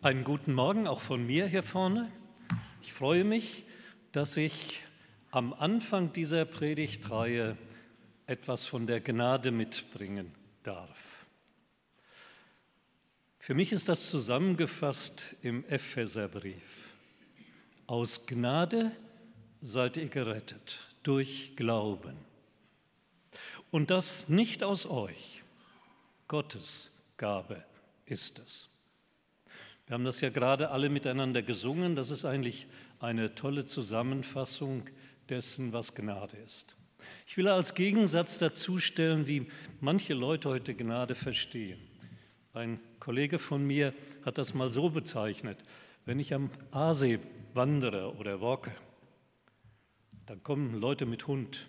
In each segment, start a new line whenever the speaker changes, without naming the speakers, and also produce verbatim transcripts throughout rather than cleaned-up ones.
Einen guten Morgen auch von mir hier vorne. Ich freue mich, dass ich am Anfang dieser Predigtreihe etwas von der Gnade mitbringen darf. Für mich ist das zusammengefasst im Epheserbrief. Aus Gnade seid ihr gerettet, durch Glauben. Und das nicht aus euch, Gottes Gabe ist es. Wir haben das ja gerade alle miteinander gesungen. Das ist eigentlich eine tolle Zusammenfassung dessen, was Gnade ist. Ich will als Gegensatz dazu stellen, wie manche Leute heute Gnade verstehen. Ein Kollege von mir hat das mal so bezeichnet: Wenn ich am Aasee wandere oder walke, dann kommen Leute mit Hund.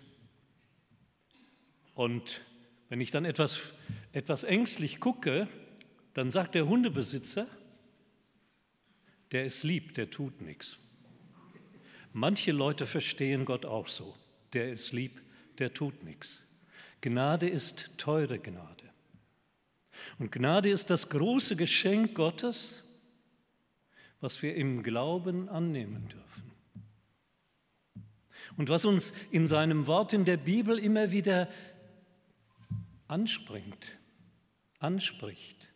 Und wenn ich dann etwas, etwas ängstlich gucke, dann sagt der Hundebesitzer: Der ist lieb, der tut nichts. Manche Leute verstehen Gott auch so. Der ist lieb, der tut nichts. Gnade ist teure Gnade. Und Gnade ist das große Geschenk Gottes, was wir im Glauben annehmen dürfen. Und was uns in seinem Wort in der Bibel immer wieder anspringt, anspricht.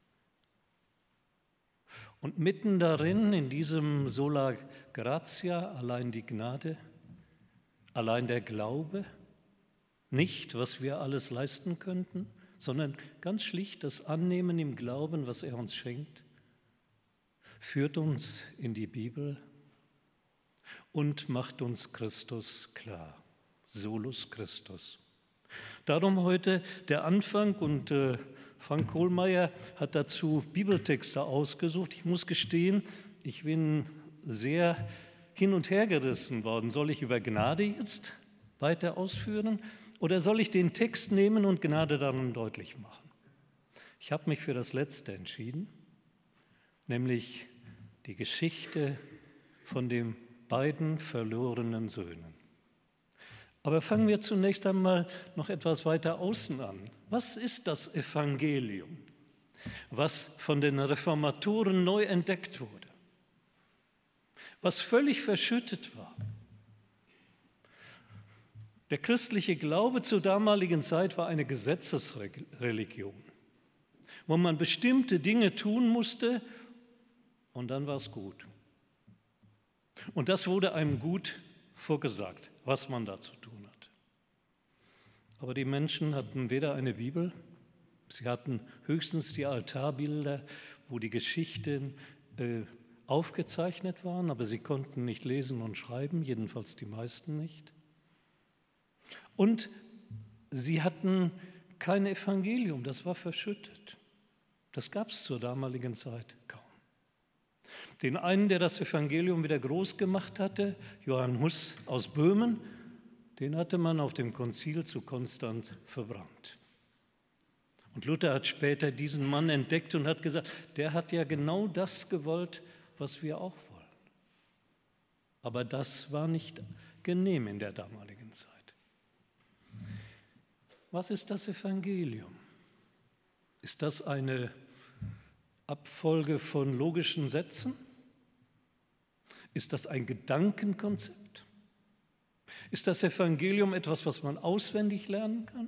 Und mitten darin, in diesem Sola Gratia, allein die Gnade, allein der Glaube, nicht, was wir alles leisten könnten, sondern ganz schlicht das Annehmen im Glauben, was er uns schenkt, führt uns in die Bibel und macht uns Christus klar. Solus Christus. Darum heute der Anfang und äh, Frank Kohlmeier hat dazu Bibeltexte ausgesucht. Ich muss gestehen, ich bin sehr hin und her gerissen worden. Soll ich über Gnade jetzt weiter ausführen oder soll ich den Text nehmen und Gnade darin deutlich machen? Ich habe mich für das Letzte entschieden, nämlich die Geschichte von den beiden verlorenen Söhnen. Aber fangen wir zunächst einmal noch etwas weiter außen an. Was ist das Evangelium, was von den Reformatoren neu entdeckt wurde, was völlig verschüttet war? Der christliche Glaube zur damaligen Zeit war eine Gesetzesreligion, wo man bestimmte Dinge tun musste und dann war es gut. Und das wurde einem gut vorgesagt, was man da zu tun hat. Aber die Menschen hatten weder eine Bibel, sie hatten höchstens die Altarbilder, wo die Geschichten äh, aufgezeichnet waren, aber sie konnten nicht lesen und schreiben, jedenfalls die meisten nicht. Und sie hatten kein Evangelium, das war verschüttet. Das gab es zur damaligen Zeit kaum. Den einen, der das Evangelium wieder groß gemacht hatte, Johann Huss aus Böhmen, den hatte man auf dem Konzil zu Konstanz verbrannt. Und Luther hat später diesen Mann entdeckt und hat gesagt, der hat ja genau das gewollt, was wir auch wollen. Aber das war nicht genehm in der damaligen Zeit. Was ist das Evangelium? Ist das eine Abfolge von logischen Sätzen? Ist das ein Gedankenkonzept? Ist das Evangelium etwas, was man auswendig lernen kann?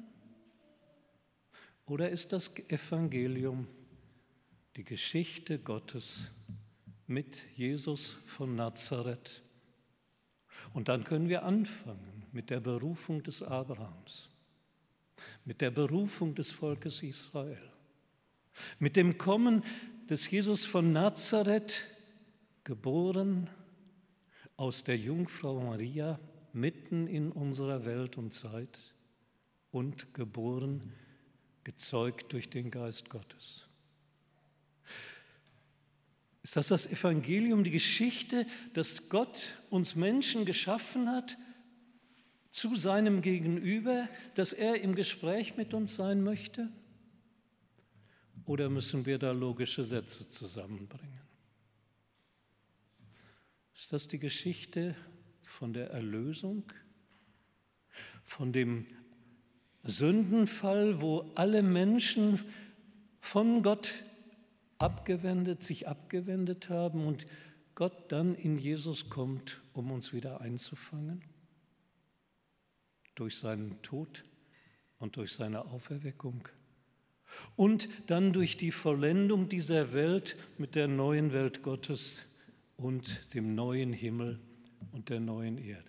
Oder ist das Evangelium die Geschichte Gottes mit Jesus von Nazareth? Und dann können wir anfangen mit der Berufung des Abrahams, mit der Berufung des Volkes Israel, mit dem Kommen des Jesus von Nazareth, geboren aus der Jungfrau Maria, mitten in unserer Welt und Zeit und geboren, gezeugt durch den Geist Gottes. Ist das das Evangelium, die Geschichte, dass Gott uns Menschen geschaffen hat zu seinem Gegenüber, dass er im Gespräch mit uns sein möchte? Oder müssen wir da logische Sätze zusammenbringen? Ist das die Geschichte von der Erlösung, von dem Sündenfall, wo alle Menschen von Gott abgewendet, sich abgewendet haben und Gott dann in Jesus kommt, um uns wieder einzufangen? Durch seinen Tod und durch seine Auferweckung. Und dann durch die Vollendung dieser Welt mit der neuen Welt Gottes und dem neuen Himmel und der neuen Erde.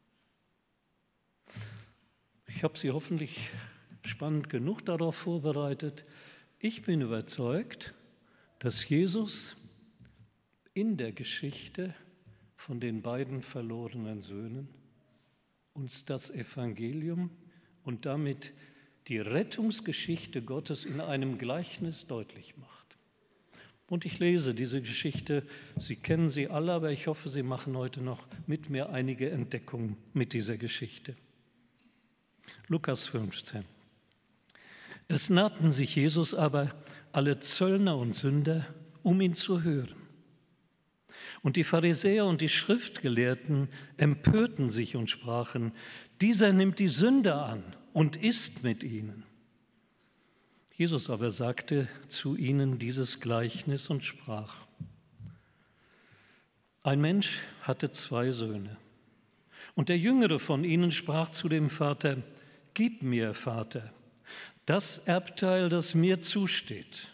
Ich habe Sie hoffentlich spannend genug darauf vorbereitet. Ich bin überzeugt, dass Jesus in der Geschichte von den beiden verlorenen Söhnen uns das Evangelium und damit die Rettungsgeschichte Gottes in einem Gleichnis deutlich macht. Und ich lese diese Geschichte, Sie kennen sie alle, aber ich hoffe, Sie machen heute noch mit mir einige Entdeckungen mit dieser Geschichte. Lukas fünfzehn. Es nahten sich Jesus aber alle Zöllner und Sünder, um ihn zu hören. Und die Pharisäer und die Schriftgelehrten empörten sich und sprachen: Dieser nimmt die Sünder an und isst mit ihnen. Jesus aber sagte zu ihnen dieses Gleichnis und sprach: Ein Mensch hatte zwei Söhne. Und der Jüngere von ihnen sprach zu dem Vater: Gib mir, Vater, das Erbteil, das mir zusteht.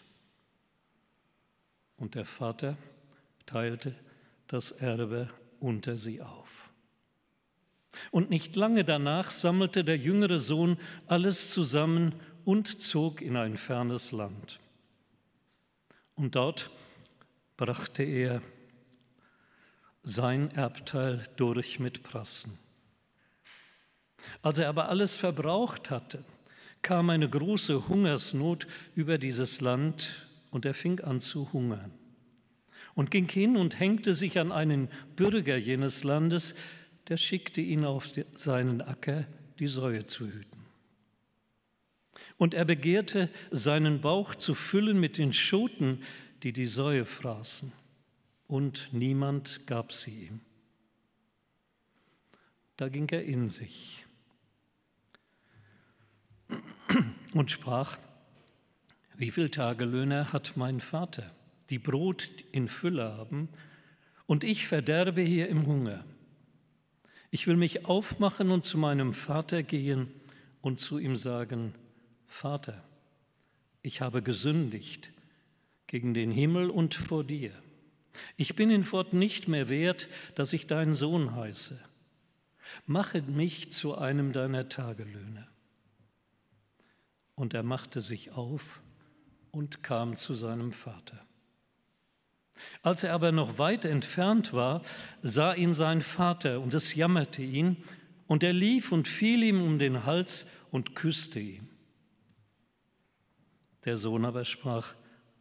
Und der Vater teilte das Erbe unter sie auf. Und nicht lange danach sammelte der jüngere Sohn alles zusammen und zog in ein fernes Land. Und dort brachte er sein Erbteil durch mit Prassen. Als er aber alles verbraucht hatte, kam eine große Hungersnot über dieses Land und er fing an zu hungern und ging hin und hängte sich an einen Bürger jenes Landes, der schickte ihn auf seinen Acker, die Säue zu hüten. Und er begehrte, seinen Bauch zu füllen mit den Schoten, die die Säue fraßen, und niemand gab sie ihm. Da ging er in sich und sprach: Wie viel Tagelöhner hat mein Vater, die Brot in Fülle haben, und ich verderbe hier im Hunger? Ich will mich aufmachen und zu meinem Vater gehen und zu ihm sagen: Vater, ich habe gesündigt gegen den Himmel und vor dir. Ich bin hinfort nicht mehr wert, dass ich dein Sohn heiße. Mache mich zu einem deiner Tagelöhner. Und er machte sich auf und kam zu seinem Vater. Als er aber noch weit entfernt war, sah ihn sein Vater, und es jammerte ihn, und er lief und fiel ihm um den Hals und küsste ihn. Der Sohn aber sprach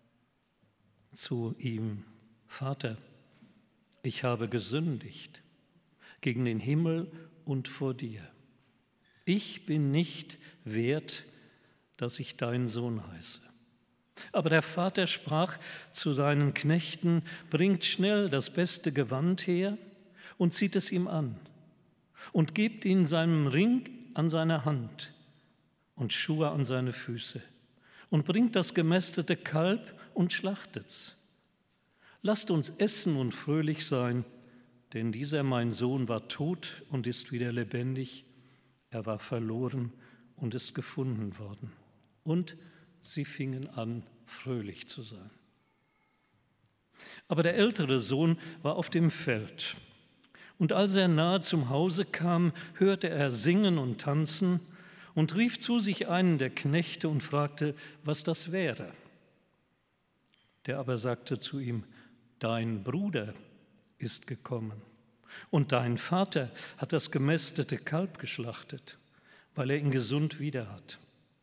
zu ihm: Vater, ich habe gesündigt gegen den Himmel und vor dir. Ich bin nicht wert, dass ich dein Sohn heiße. Aber der Vater sprach zu seinen Knechten: Bringt schnell das beste Gewand her und zieht es ihm an und gebt ihm seinen Ring an seine Hand und Schuhe an seine Füße und bringt das gemästete Kalb und schlachtet's. Lasst uns essen und fröhlich sein, denn dieser mein Sohn war tot und ist wieder lebendig, er war verloren und ist gefunden worden. Und sie fingen an, fröhlich zu sein. Aber der ältere Sohn war auf dem Feld. Und als er nahe zum Hause kam, hörte er singen und tanzen und rief zu sich einen der Knechte und fragte, was das wäre. Der aber sagte zu ihm: Dein Bruder ist gekommen und dein Vater hat das gemästete Kalb geschlachtet, weil er ihn gesund wieder hat.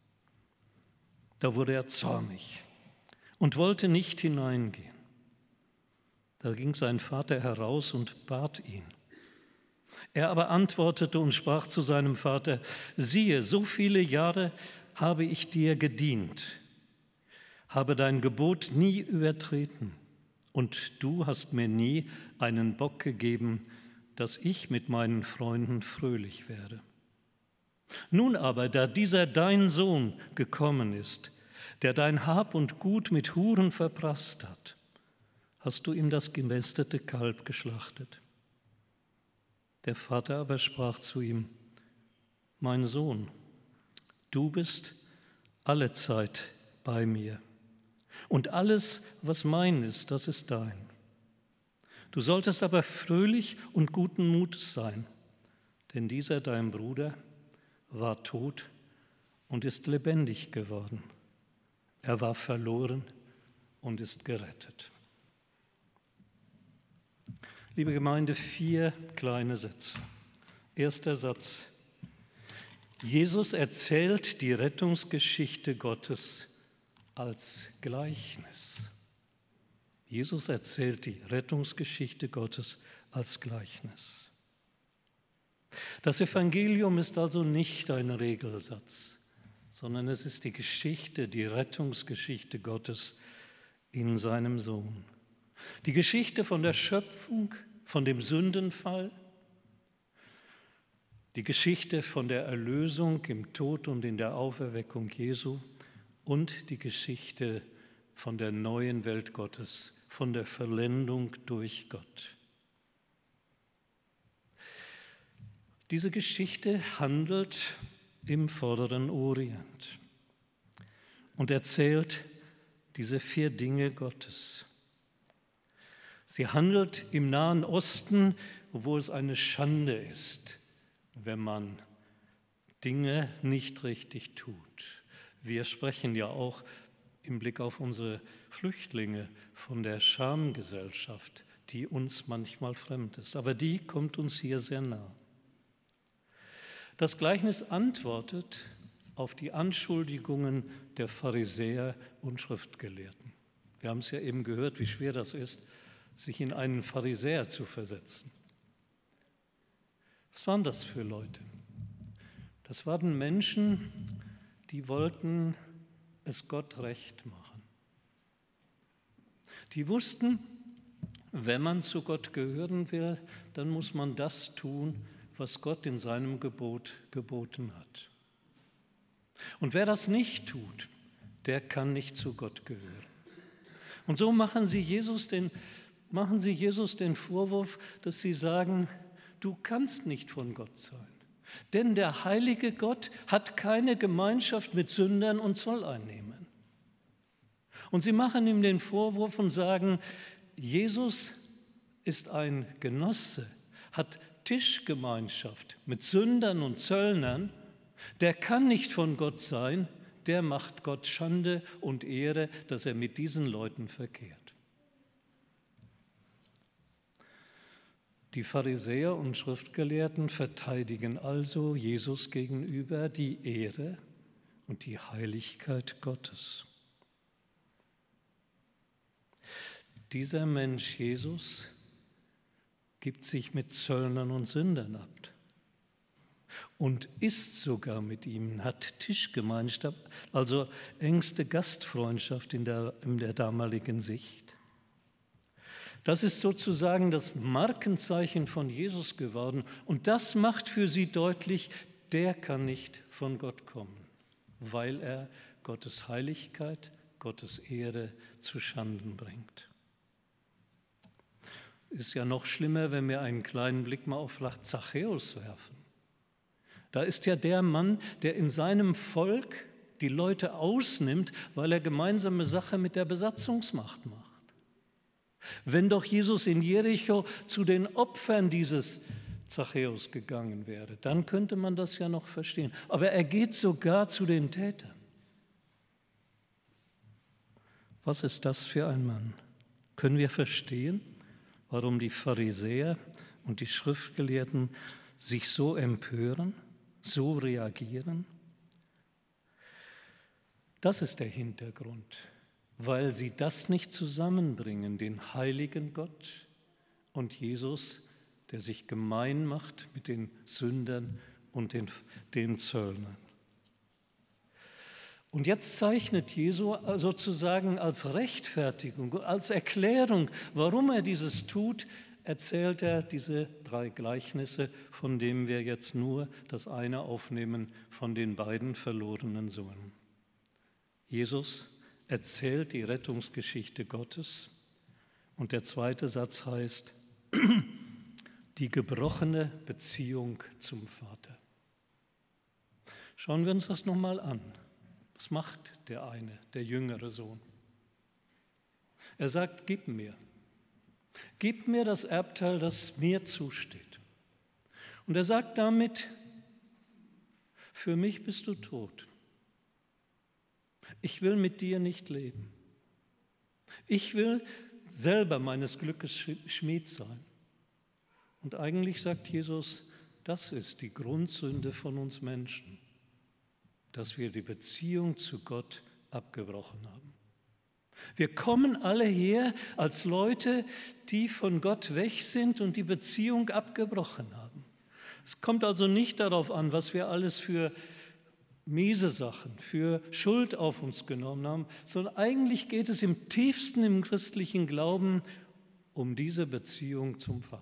Da wurde er zornig und wollte nicht hineingehen. Da ging sein Vater heraus und bat ihn. Er aber antwortete und sprach zu seinem Vater: Siehe, so viele Jahre habe ich dir gedient, habe dein Gebot nie übertreten, und du hast mir nie einen Bock gegeben, dass ich mit meinen Freunden fröhlich werde. Nun aber, da dieser dein Sohn gekommen ist, der dein Hab und Gut mit Huren verprasst hat, hast du ihm das gemästete Kalb geschlachtet. Der Vater aber sprach zu ihm: Mein Sohn, du bist alle Zeit bei mir, und alles, was mein ist, das ist dein. Du solltest aber fröhlich und guten Mutes sein, denn dieser dein Bruder war tot und ist lebendig geworden. Er war verloren und ist gerettet. Liebe Gemeinde, vier kleine Sätze. Erster Satz: Jesus erzählt die Rettungsgeschichte Gottes als Gleichnis. Jesus erzählt die Rettungsgeschichte Gottes als Gleichnis. Das Evangelium ist also nicht ein Regelsatz, sondern es ist die Geschichte, die Rettungsgeschichte Gottes in seinem Sohn. Die Geschichte von der Schöpfung, von dem Sündenfall, die Geschichte von der Erlösung im Tod und in der Auferweckung Jesu und die Geschichte von der neuen Welt Gottes, von der Vollendung durch Gott. Diese Geschichte handelt im Vorderen Orient und erzählt diese vier Dinge Gottes. Sie handelt im Nahen Osten, wo es eine Schande ist, wenn man Dinge nicht richtig tut. Wir sprechen ja auch im Blick auf unsere Flüchtlinge von der Schamgesellschaft, die uns manchmal fremd ist, aber die kommt uns hier sehr nah. Das Gleichnis antwortet auf die Anschuldigungen der Pharisäer und Schriftgelehrten. Wir haben es ja eben gehört, wie schwer das ist, sich in einen Pharisäer zu versetzen. Was waren das für Leute? Das waren Menschen, die wollten es Gott recht machen. Die wussten, wenn man zu Gott gehören will, dann muss man das tun, was Gott in seinem Gebot geboten hat. Und wer das nicht tut, der kann nicht zu Gott gehören. Und so machen sie Jesus den, machen sie Jesus den Vorwurf, dass sie sagen, du kannst nicht von Gott sein. Denn der heilige Gott hat keine Gemeinschaft mit Sündern und Zolleinnehmern. Und sie machen ihm den Vorwurf und sagen, Jesus ist ein Genosse, hat Tischgemeinschaft mit Sündern und Zöllnern, der kann nicht von Gott sein, der macht Gott Schande und Ehre, dass er mit diesen Leuten verkehrt. Die Pharisäer und Schriftgelehrten verteidigen also Jesus gegenüber die Ehre und die Heiligkeit Gottes. Dieser Mensch Jesus gibt sich mit Zöllnern und Sündern ab und isst sogar mit ihnen, hat Tischgemeinschaft, also engste Gastfreundschaft in der, in der damaligen Sicht. Das ist sozusagen das Markenzeichen von Jesus geworden und das macht für sie deutlich, der kann nicht von Gott kommen, weil er Gottes Heiligkeit, Gottes Ehre zu Schanden bringt. Ist ja noch schlimmer, wenn wir einen kleinen Blick mal auf Zachäus werfen. Da ist ja der Mann, der in seinem Volk die Leute ausnimmt, weil er gemeinsame Sache mit der Besatzungsmacht macht. Wenn doch Jesus in Jericho zu den Opfern dieses Zachäus gegangen wäre, dann könnte man das ja noch verstehen. Aber er geht sogar zu den Tätern. Was ist das für ein Mann? Können wir verstehen, warum die Pharisäer und die Schriftgelehrten sich so empören, so reagieren? Das ist der Hintergrund, weil sie das nicht zusammenbringen, den heiligen Gott und Jesus, der sich gemein macht mit den Sündern und den, den Zöllnern. Und jetzt zeichnet Jesu sozusagen als Rechtfertigung, als Erklärung, warum er dieses tut, erzählt er diese drei Gleichnisse, von denen wir jetzt nur das eine aufnehmen von den beiden verlorenen Söhnen. Jesus erzählt die Rettungsgeschichte Gottes und der zweite Satz heißt, die gebrochene Beziehung zum Vater. Schauen wir uns das nochmal an. Was macht der eine, der jüngere Sohn? Er sagt, gib mir. Gib mir das Erbteil, das mir zusteht. Und er sagt damit, für mich bist du tot. Ich will mit dir nicht leben. Ich will selber meines Glückes Schmied sein. Und eigentlich sagt Jesus, das ist die Grundsünde von uns Menschen, dass wir die Beziehung zu Gott abgebrochen haben. Wir kommen alle her als Leute, die von Gott weg sind und die Beziehung abgebrochen haben. Es kommt also nicht darauf an, was wir alles für miese Sachen, für Schuld auf uns genommen haben, sondern eigentlich geht es im tiefsten im christlichen Glauben um diese Beziehung zum Vater.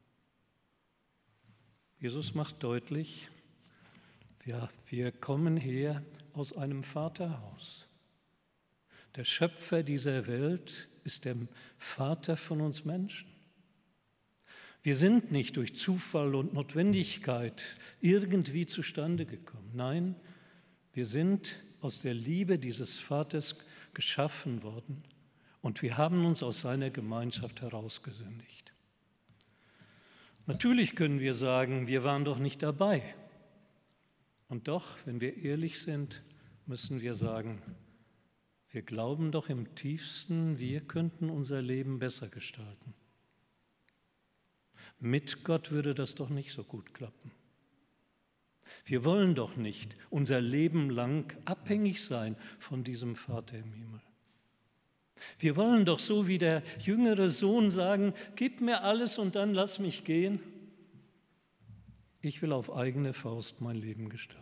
Jesus macht deutlich, ja, wir kommen her aus einem Vaterhaus. Der Schöpfer dieser Welt ist der Vater von uns Menschen. Wir sind nicht durch Zufall und Notwendigkeit irgendwie zustande gekommen. Nein, wir sind aus der Liebe dieses Vaters geschaffen worden und wir haben uns aus seiner Gemeinschaft herausgesündigt. Natürlich können wir sagen, wir waren doch nicht dabei. Und doch, wenn wir ehrlich sind, müssen wir sagen, wir glauben doch im tiefsten, wir könnten unser Leben besser gestalten. Mit Gott würde das doch nicht so gut klappen. Wir wollen doch nicht unser Leben lang abhängig sein von diesem Vater im Himmel. Wir wollen doch so wie der jüngere Sohn sagen, gib mir alles und dann lass mich gehen. Ich will auf eigene Faust mein Leben gestalten.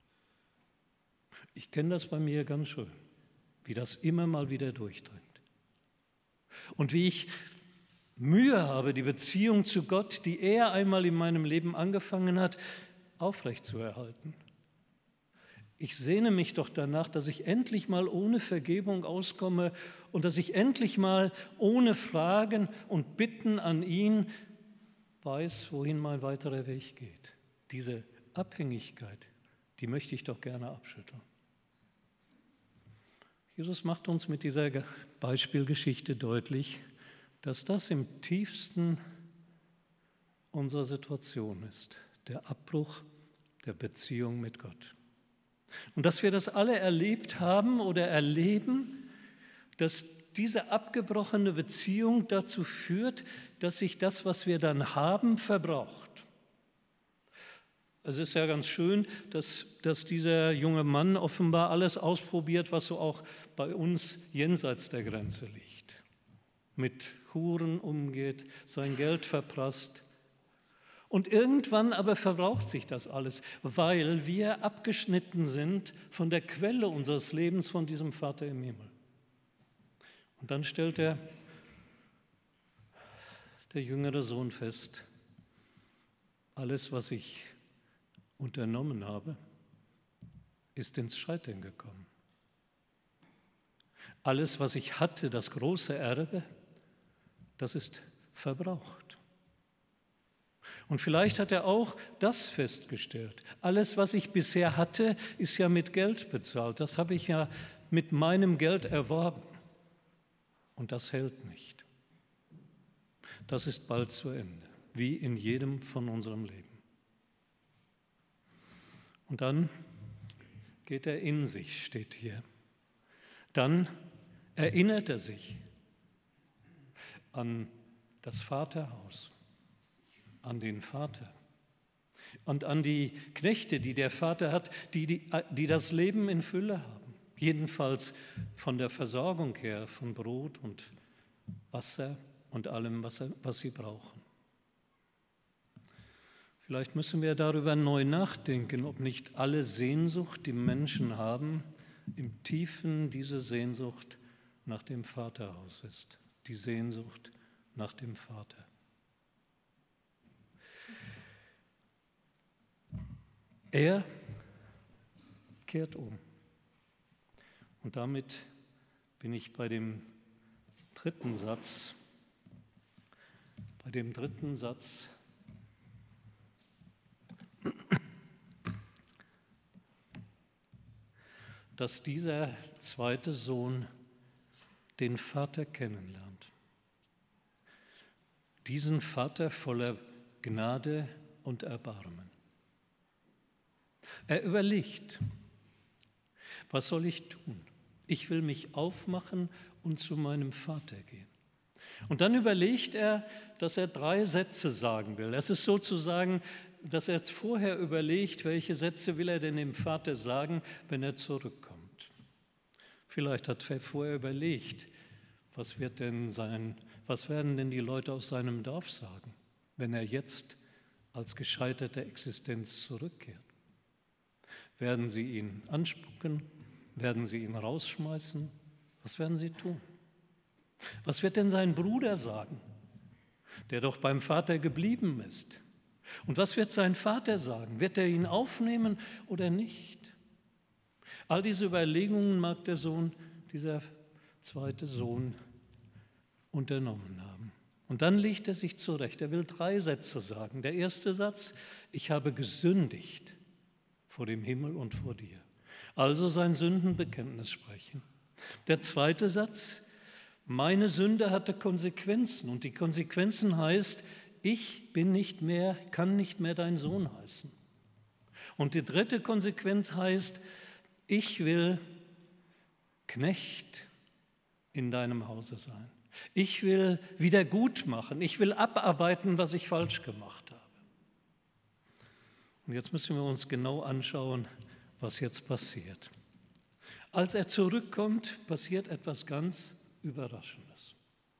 Ich kenne das bei mir ganz schön, wie das immer mal wieder durchdringt. Und wie ich Mühe habe, die Beziehung zu Gott, die er einmal in meinem Leben angefangen hat, aufrechtzuerhalten. Ich sehne mich doch danach, dass ich endlich mal ohne Vergebung auskomme und dass ich endlich mal ohne Fragen und Bitten an ihn weiß, wohin mein weiterer Weg geht. Diese Abhängigkeit, die möchte ich doch gerne abschütteln. Jesus macht uns mit dieser Beispielgeschichte deutlich, dass das im tiefsten unserer Situation ist, der Abbruch der Beziehung mit Gott. Und dass wir das alle erlebt haben oder erleben, dass diese abgebrochene Beziehung dazu führt, dass sich das, was wir dann haben, verbraucht. Es ist ja ganz schön, dass, dass dieser junge Mann offenbar alles ausprobiert, was so auch bei uns jenseits der Grenze liegt. Mit Huren umgeht, sein Geld verprasst. Und irgendwann aber verbraucht sich das alles, weil wir abgeschnitten sind von der Quelle unseres Lebens, von diesem Vater im Himmel. Und dann stellt er, der jüngere Sohn, fest, alles, was ich unternommen habe, ist ins Scheitern gekommen. Alles, was ich hatte, das große Erbe, das ist verbraucht. Und vielleicht hat er auch das festgestellt. Alles, was ich bisher hatte, ist ja mit Geld bezahlt. Das habe ich ja mit meinem Geld erworben. Und das hält nicht. Das ist bald zu Ende, wie in jedem von unserem Leben. Und dann geht er in sich, steht hier. Dann erinnert er sich an das Vaterhaus, an den Vater und an die Knechte, die der Vater hat, die, die, die das Leben in Fülle haben. Jedenfalls von der Versorgung her, von Brot und Wasser und allem, was, was sie brauchen. Vielleicht müssen wir darüber neu nachdenken, ob nicht alle Sehnsucht, die Menschen haben, im Tiefen diese Sehnsucht nach dem Vaterhaus ist, die Sehnsucht nach dem Vater. Er kehrt um. Und damit bin ich bei dem dritten Satz, bei dem dritten Satz, dass dieser zweite Sohn den Vater kennenlernt. Diesen Vater voller Gnade und Erbarmen. Er überlegt, was soll ich tun? Ich will mich aufmachen und zu meinem Vater gehen. Und dann überlegt er, dass er drei Sätze sagen will. Es ist sozusagen, dass er vorher überlegt, welche Sätze will er denn dem Vater sagen, wenn er zurückkommt. Vielleicht hat er vorher überlegt, was wird denn sein, was werden denn die Leute aus seinem Dorf sagen, wenn er jetzt als gescheiterte Existenz zurückkehrt? Werden sie ihn anspucken? Werden sie ihn rausschmeißen? Was werden sie tun? Was wird denn sein Bruder sagen, der doch beim Vater geblieben ist? Und was wird sein Vater sagen? Wird er ihn aufnehmen oder nicht? All diese Überlegungen mag der Sohn, dieser zweite Sohn, unternommen haben. Und dann legt er sich zurecht. Er will drei Sätze sagen. Der erste Satz: Ich habe gesündigt vor dem Himmel und vor dir. Also sein Sündenbekenntnis sprechen. Der zweite Satz: Meine Sünde hatte Konsequenzen. Und die Konsequenzen heißt, ich bin nicht mehr, kann nicht mehr dein Sohn heißen. Und die dritte Konsequenz heißt, ich will Knecht in deinem Hause sein. Ich will wieder gut machen. Ich will abarbeiten, was ich falsch gemacht habe. Und jetzt müssen wir uns genau anschauen, was jetzt passiert. Als er zurückkommt, passiert etwas ganz Überraschendes.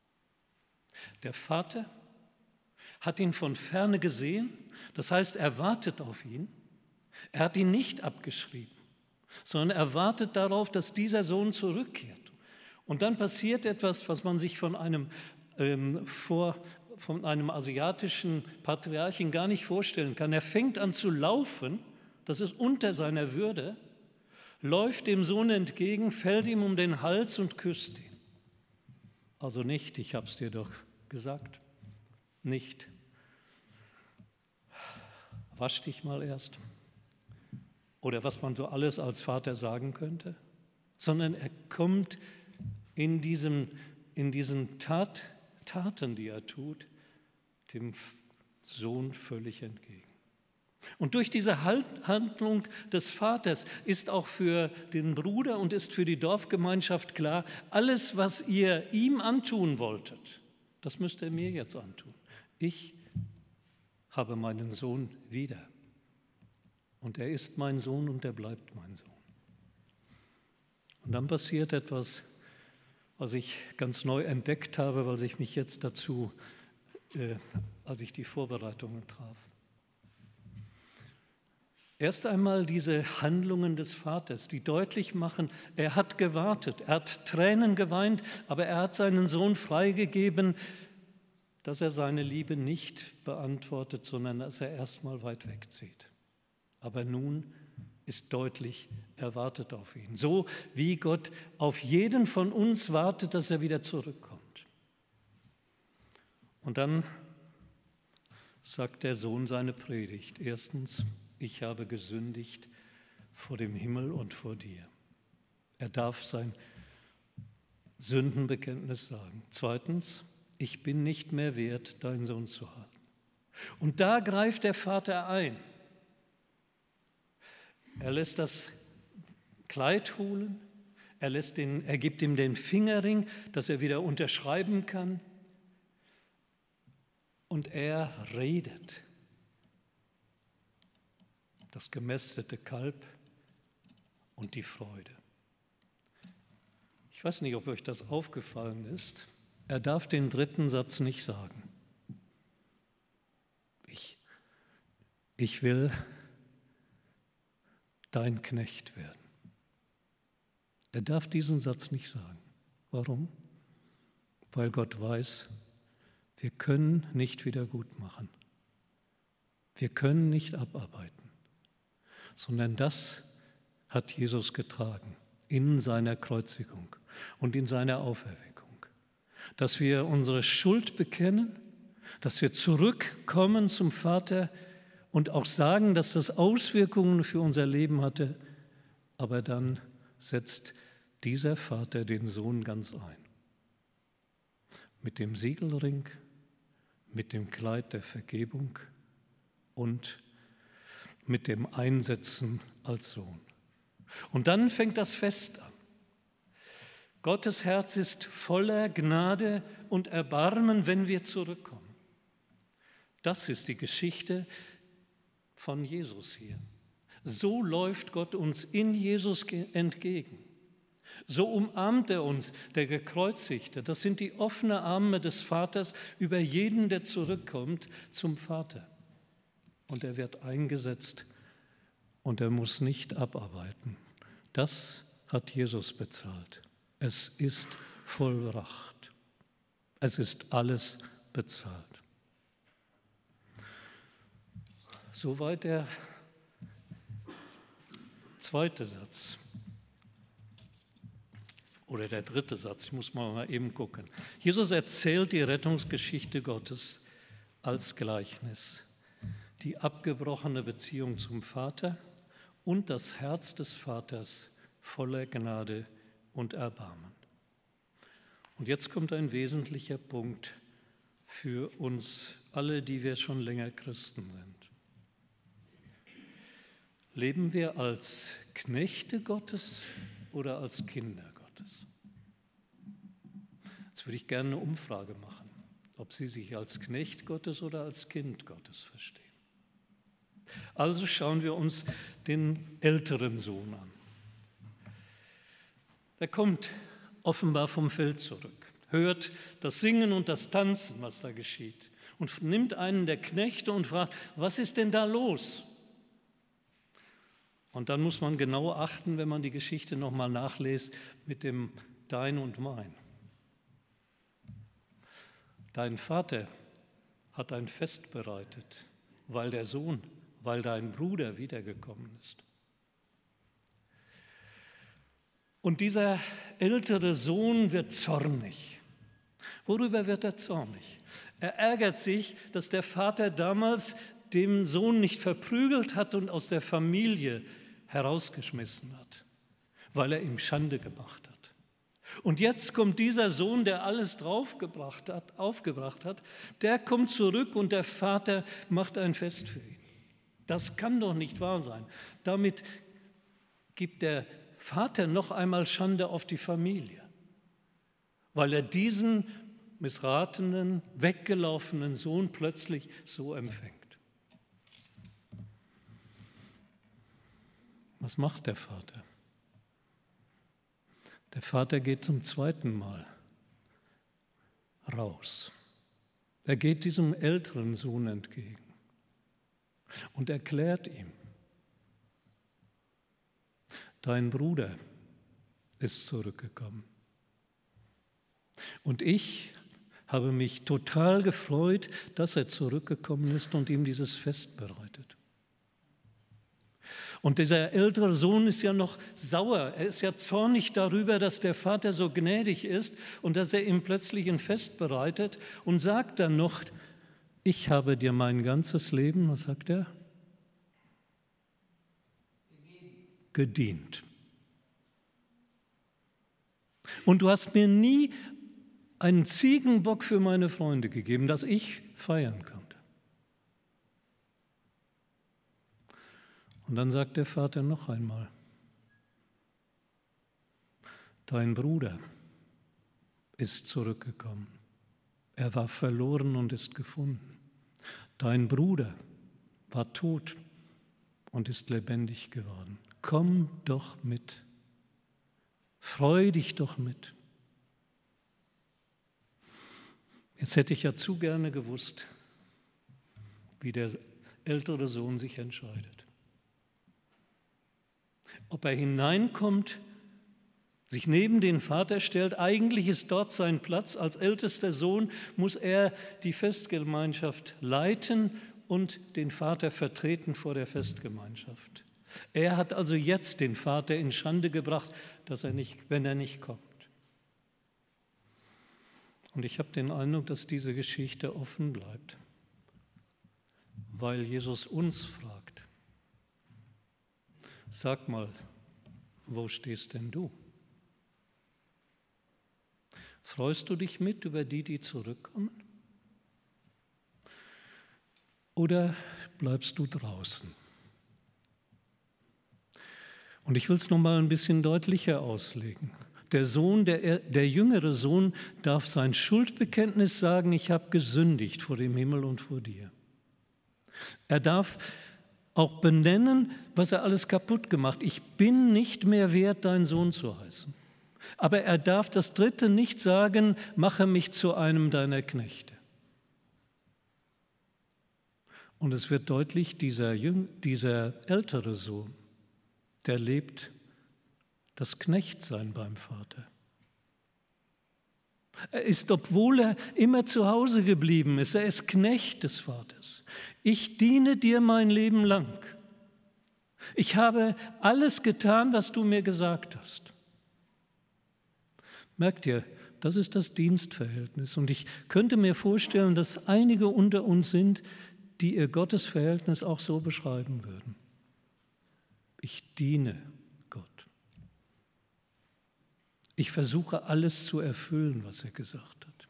Der Vater hat ihn von ferne gesehen, das heißt, er wartet auf ihn. Er hat ihn nicht abgeschrieben, sondern er wartet darauf, dass dieser Sohn zurückkehrt. Und dann passiert etwas, was man sich von einem, ähm, vor, von einem asiatischen Patriarchen gar nicht vorstellen kann. Er fängt an zu laufen, das ist unter seiner Würde, läuft dem Sohn entgegen, fällt ihm um den Hals und küsst ihn. Also nicht, ich habe es dir doch gesagt, nicht, wasch dich mal erst, oder was man so alles als Vater sagen könnte, sondern er kommt in, diesem, in diesen Tat, Taten, die er tut, dem Sohn völlig entgegen. Und durch diese Handlung des Vaters ist auch für den Bruder und ist für die Dorfgemeinschaft klar, alles, was ihr ihm antun wolltet, das müsst ihr mir jetzt antun. Ich habe meinen Sohn wieder. Und er ist mein Sohn und er bleibt mein Sohn. Und dann passiert etwas, was ich ganz neu entdeckt habe, weil ich mich jetzt dazu, äh, als ich die Vorbereitungen traf. Erst einmal diese Handlungen des Vaters, die deutlich machen, er hat gewartet, er hat Tränen geweint, aber er hat seinen Sohn freigegeben, dass er seine Liebe nicht beantwortet, sondern dass er erstmal weit wegzieht. Aber nun ist deutlich, er wartet auf ihn. So wie Gott auf jeden von uns wartet, dass er wieder zurückkommt. Und dann sagt der Sohn seine Predigt. Erstens, ich habe gesündigt vor dem Himmel und vor dir. Er darf sein Sündenbekenntnis sagen. Zweitens, ich bin nicht mehr wert, deinen Sohn zu halten. Und da greift der Vater ein. Er lässt das Kleid holen, er, lässt den, er gibt ihm den Fingerring, dass er wieder unterschreiben kann. Und er redet. Das gemästete Kalb und die Freude. Ich weiß nicht, ob euch das aufgefallen ist. Er darf den dritten Satz nicht sagen. Ich, ich will dein Knecht werden. Er darf diesen Satz nicht sagen. Warum? Weil Gott weiß, wir können nicht wieder gut machen. Wir können nicht abarbeiten, sondern das hat Jesus getragen. in seiner Kreuzigung und in seiner Auferweckung. Dass wir unsere Schuld bekennen, dass wir zurückkommen zum Vater und auch sagen, dass das Auswirkungen für unser Leben hatte, aber dann setzt dieser Vater den Sohn ganz ein. Mit dem Siegelring, mit dem Kleid der Vergebung und mit dem Einsetzen als Sohn. Und dann fängt das Fest an. Gottes Herz ist voller Gnade und Erbarmen, wenn wir zurückkommen. Das ist die Geschichte von Jesus hier. So läuft Gott uns in Jesus entgegen. So umarmt er uns, der Gekreuzigte. Das sind die offenen Arme des Vaters über jeden, der zurückkommt zum Vater. Und er wird eingesetzt und er muss nicht abarbeiten. Das hat Jesus bezahlt. Es ist vollbracht. Es ist alles bezahlt. Soweit der zweite Satz. Oder der dritte Satz, ich muss mal eben gucken. Jesus erzählt die Rettungsgeschichte Gottes als Gleichnis. Die abgebrochene Beziehung zum Vater und das Herz des Vaters voller Gnade und Erbarmen. Und jetzt kommt ein wesentlicher Punkt für uns alle, die wir schon länger Christen sind. Leben wir als Knechte Gottes oder als Kinder Gottes? Jetzt würde ich gerne eine Umfrage machen, ob Sie sich als Knecht Gottes oder als Kind Gottes verstehen. Also schauen wir uns den älteren Sohn an. Er kommt offenbar vom Feld zurück, hört das Singen und das Tanzen, was da geschieht, und nimmt einen der Knechte und fragt, was ist denn da los? Und dann muss man genau achten, wenn man die Geschichte nochmal nachliest, mit dem Dein und Mein. Dein Vater hat ein Fest bereitet, weil der Sohn, weil dein Bruder wiedergekommen ist. Und dieser ältere Sohn wird zornig. Worüber wird er zornig? Er ärgert sich, dass der Vater damals den Sohn nicht verprügelt hat und aus der Familie herausgeschmissen hat, weil er ihm Schande gemacht hat. Und jetzt kommt dieser Sohn, der alles draufgebracht hat, aufgebracht hat, der kommt zurück und der Vater macht ein Fest für ihn. Das kann doch nicht wahr sein. Damit gibt der Vater noch einmal Schande auf die Familie, weil er diesen missratenen, weggelaufenen Sohn plötzlich so empfängt. Was macht der Vater? Der Vater geht zum zweiten Mal raus. Er geht diesem älteren Sohn entgegen und erklärt ihm, dein Bruder ist zurückgekommen. Und ich habe mich total gefreut, dass er zurückgekommen ist und ihm dieses Fest bereitet. Und dieser ältere Sohn ist ja noch sauer, er ist ja zornig darüber, dass der Vater so gnädig ist und dass er ihm plötzlich ein Fest bereitet und sagt dann noch, ich habe dir mein ganzes Leben, was sagt er? Gedient. Und du hast mir nie einen Ziegenbock für meine Freunde gegeben, dass ich feiern konnte. Und dann sagt der Vater noch einmal, dein Bruder ist zurückgekommen. Er war verloren und ist gefunden. Dein Bruder war tot und ist lebendig geworden. Komm doch mit. Freu dich doch mit. Jetzt hätte ich ja zu gerne gewusst, wie der ältere Sohn sich entscheidet. Ob er hineinkommt, sich neben den Vater stellt, eigentlich ist dort sein Platz. Als ältester Sohn muss er die Festgemeinschaft leiten und den Vater vertreten vor der Festgemeinschaft. Er hat also jetzt den Vater in Schande gebracht, dass er nicht, wenn er nicht kommt. Und ich habe den Eindruck, dass diese Geschichte offen bleibt, weil Jesus uns fragt, sag mal, wo stehst denn du? Freust du dich mit über die, die zurückkommen? Oder bleibst du draußen? Und ich will es noch mal ein bisschen deutlicher auslegen. Der Sohn, der, der jüngere Sohn darf sein Schuldbekenntnis sagen, ich habe gesündigt vor dem Himmel und vor dir. Er darf auch benennen, was er alles kaputt gemacht hat. Ich bin nicht mehr wert, dein Sohn zu heißen. Aber er darf das Dritte nicht sagen, mache mich zu einem deiner Knechte. Und es wird deutlich, dieser, Jüng, dieser ältere Sohn, der lebt das Knechtsein beim Vater. Er ist, obwohl er immer zu Hause geblieben ist, er ist Knecht des Vaters. Ich diene dir mein Leben lang. Ich habe alles getan, was du mir gesagt hast. Merkt ihr, das ist das Dienstverhältnis. Und ich könnte mir vorstellen, dass einige unter uns sind, die ihr Gottesverhältnis auch so beschreiben würden. Ich diene Gott. Ich versuche alles zu erfüllen, was er gesagt hat.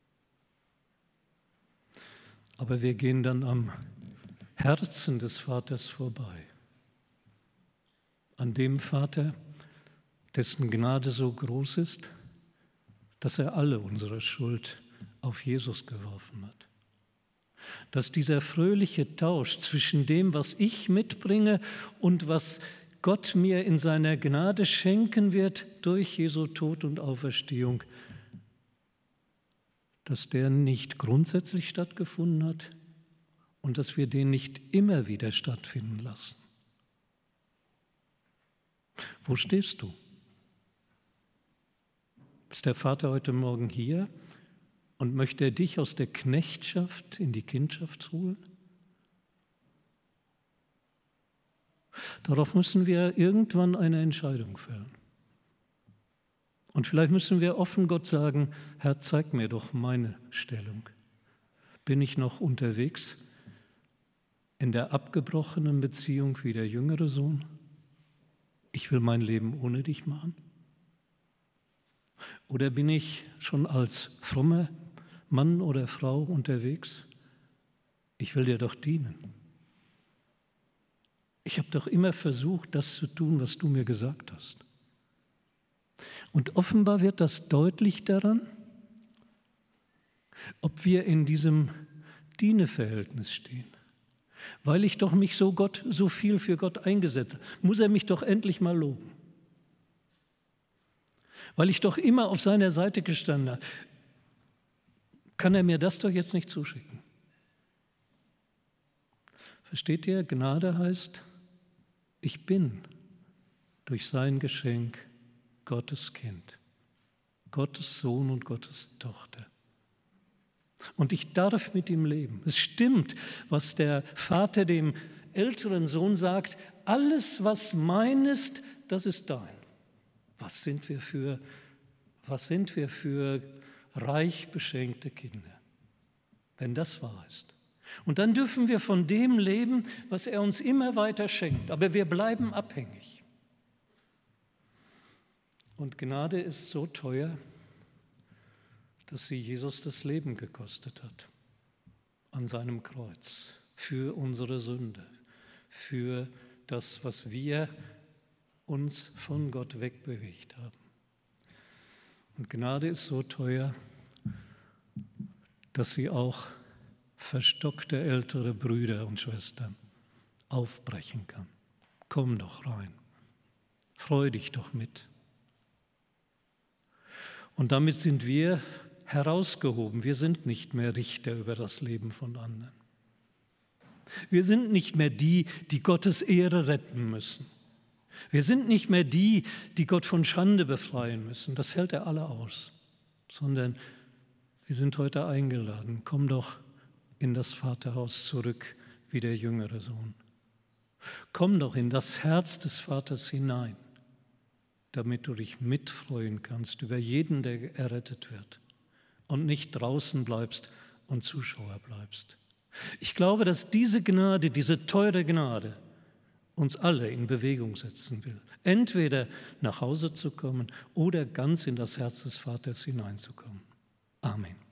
Aber wir gehen dann am Herzen des Vaters vorbei. An dem Vater, dessen Gnade so groß ist, dass er alle unsere Schuld auf Jesus geworfen hat. Dass dieser fröhliche Tausch zwischen dem, was ich mitbringe und was Gott mir in seiner Gnade schenken wird durch Jesu Tod und Auferstehung, dass der nicht grundsätzlich stattgefunden hat und dass wir den nicht immer wieder stattfinden lassen. Wo stehst du? Ist der Vater heute Morgen hier und möchte er dich aus der Knechtschaft in die Kindschaft holen? Darauf müssen wir irgendwann eine Entscheidung fällen. Und vielleicht müssen wir offen Gott sagen, Herr, zeig mir doch meine Stellung. Bin ich noch unterwegs in der abgebrochenen Beziehung wie der jüngere Sohn? Ich will mein Leben ohne dich machen. Oder bin ich schon als frommer Mann oder Frau unterwegs? Ich will dir doch dienen. Ich habe doch immer versucht, das zu tun, was du mir gesagt hast. Und offenbar wird das deutlich daran, ob wir in diesem Dieneverhältnis stehen. Weil ich doch mich so, Gott, so viel für Gott eingesetzt habe, muss er mich doch endlich mal loben. Weil ich doch immer auf seiner Seite gestanden habe, kann er mir das doch jetzt nicht zuschicken. Versteht ihr? Gnade heißt, ich bin durch sein Geschenk Gottes Kind, Gottes Sohn und Gottes Tochter. Und ich darf mit ihm leben. Es stimmt, was der Vater dem älteren Sohn sagt, alles, was mein ist, das ist dein. Was sind wir für, was sind wir für reich beschenkte Kinder, wenn das wahr ist. Und dann dürfen wir von dem leben, was er uns immer weiter schenkt. Aber wir bleiben abhängig. Und Gnade ist so teuer, dass sie Jesus das Leben gekostet hat an seinem Kreuz für unsere Sünde, für das, was wir uns von Gott wegbewegt haben. Und Gnade ist so teuer, dass sie auch verstockte ältere Brüder und Schwestern aufbrechen kann. Komm doch rein, freu dich doch mit. Und damit sind wir herausgehoben. Wir sind nicht mehr Richter über das Leben von anderen. Wir sind nicht mehr die, die Gottes Ehre retten müssen. Wir sind nicht mehr die, die Gott von Schande befreien müssen. Das hält er alle aus. Sondern wir sind heute eingeladen. Komm doch in das Vaterhaus zurück wie der jüngere Sohn. Komm doch in das Herz des Vaters hinein, damit du dich mitfreuen kannst über jeden, der errettet wird und nicht draußen bleibst und Zuschauer bleibst. Ich glaube, dass diese Gnade, diese teure Gnade, uns alle in Bewegung setzen will, entweder nach Hause zu kommen oder ganz in das Herz des Vaters hineinzukommen. Amen.